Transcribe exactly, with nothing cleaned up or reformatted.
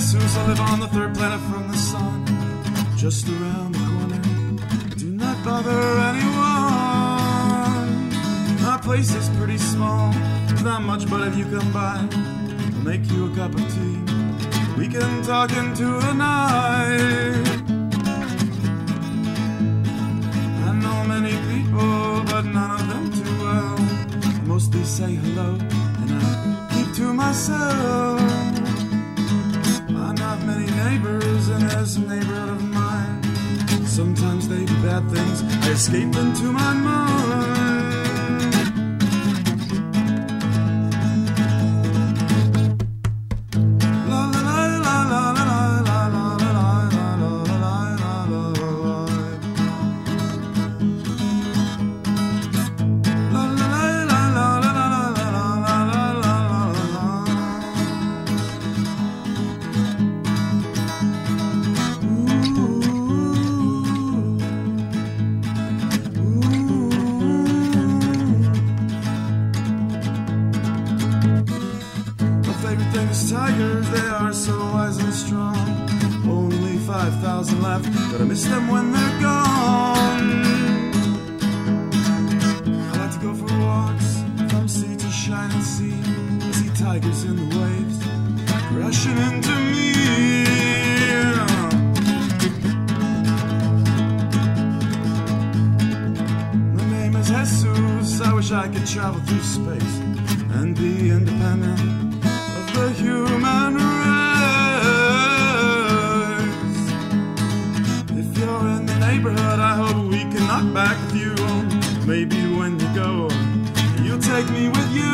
Jesus, I live on the third planet from the sun, just around the corner. Do not bother anyone. My place is pretty small, not much, but if you come by, I'll make you a cup of tea. We can talk into the night. I know many people, but none of them too well. I mostly say hello, and I keep to myself. Not many neighbors in this neighborhood of mine. Sometimes they do bad things, I escape into my mind. La la la la la la la la la la la la tigers, they are so wise and strong. Only five thousand left, but I miss them when they're gone. I like to go for walks from sea to shining sea. I see tigers in the waves crashing into me. My name is Jesus. I wish I could travel through space and be independent of the human race. If you're in the neighborhood, I hope we can knock back a few. Maybe when you go, you'll take me with you.